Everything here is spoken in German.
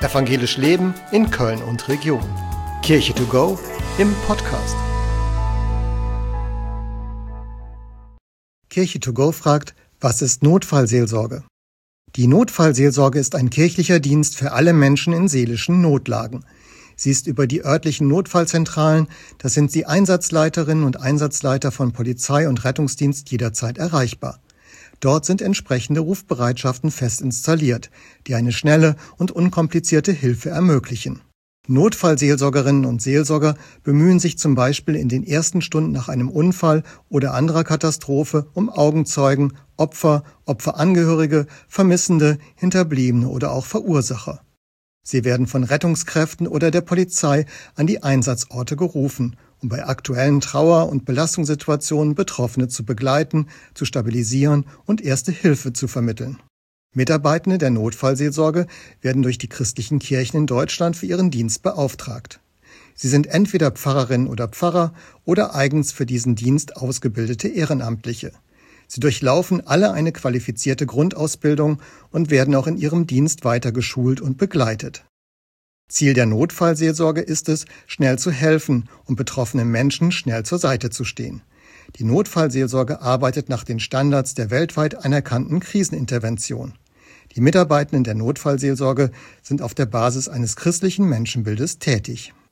Evangelisch Leben in Köln und Region. Kirche to go im Podcast. Kirche to go fragt, was ist Notfallseelsorge? Die Notfallseelsorge ist ein kirchlicher Dienst für alle Menschen in seelischen Notlagen. Sie ist über die örtlichen Notfallzentralen, das sind die Einsatzleiterinnen und Einsatzleiter von Polizei und Rettungsdienst, jederzeit erreichbar. Dort sind entsprechende Rufbereitschaften fest installiert, die eine schnelle und unkomplizierte Hilfe ermöglichen. Notfallseelsorgerinnen und Seelsorger bemühen sich zum Beispiel in den ersten Stunden nach einem Unfall oder anderer Katastrophe um Augenzeugen, Opfer, Opferangehörige, Vermissende, Hinterbliebene oder auch Verursacher. Sie werden von Rettungskräften oder der Polizei an die Einsatzorte gerufen, um bei aktuellen Trauer- und Belastungssituationen Betroffene zu begleiten, zu stabilisieren und erste Hilfe zu vermitteln. Mitarbeitende der Notfallseelsorge werden durch die christlichen Kirchen in Deutschland für ihren Dienst beauftragt. Sie sind entweder Pfarrerinnen oder Pfarrer oder eigens für diesen Dienst ausgebildete Ehrenamtliche. Sie durchlaufen alle eine qualifizierte Grundausbildung und werden auch in ihrem Dienst weiter geschult und begleitet. Ziel der Notfallseelsorge ist es, schnell zu helfen und betroffenen Menschen schnell zur Seite zu stehen. Die Notfallseelsorge arbeitet nach den Standards der weltweit anerkannten Krisenintervention. Die Mitarbeitenden der Notfallseelsorge sind auf der Basis eines christlichen Menschenbildes tätig.